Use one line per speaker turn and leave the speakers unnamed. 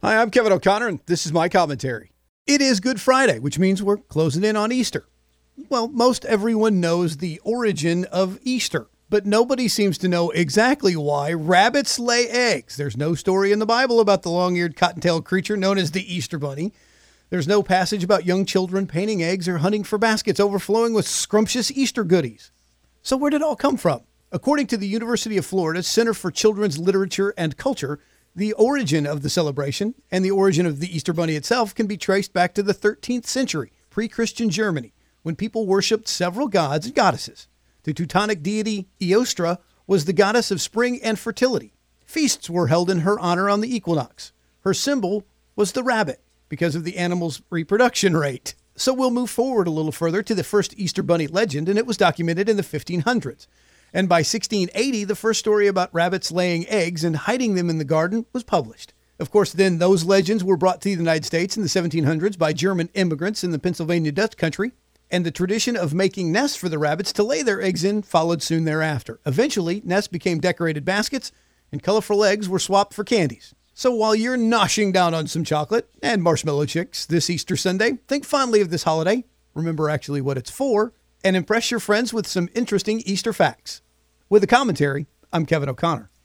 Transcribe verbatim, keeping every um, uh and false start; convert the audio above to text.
Hi, I'm Kevin O'Connor, and this is my commentary. It is Good Friday, which means we're closing in on Easter. Well, most everyone knows the origin of Easter, but nobody seems to know exactly why rabbits lay eggs. There's no story in the Bible about the long-eared cotton-tailed creature known as the Easter Bunny. There's no passage about young children painting eggs or hunting for baskets overflowing with scrumptious Easter goodies. So where did it all come from? According to the University of Florida's Center for Children's Literature and Culture, the origin of the celebration and the origin of the Easter Bunny itself can be traced back to the thirteenth century, pre-Christian Germany, when people worshipped several gods and goddesses. The Teutonic deity Eostra was the goddess of spring and fertility. Feasts were held in her honor on the equinox. Her symbol was the rabbit because of the animal's reproduction rate. So we'll move forward a little further to the first Easter Bunny legend, and it was documented in the fifteen hundreds. And by sixteen eighty, the first story about rabbits laying eggs and hiding them in the garden was published. Of course, then those legends were brought to the United States in the seventeen hundreds by German immigrants in the Pennsylvania Dutch country, and the tradition of making nests for the rabbits to lay their eggs in followed soon thereafter. Eventually, nests became decorated baskets, and colorful eggs were swapped for candies. So while you're noshing down on some chocolate and marshmallow chicks this Easter Sunday, think fondly of this holiday, remember actually what it's for, and impress your friends with some interesting Easter facts. With a commentary, I'm Kevin O'Connor.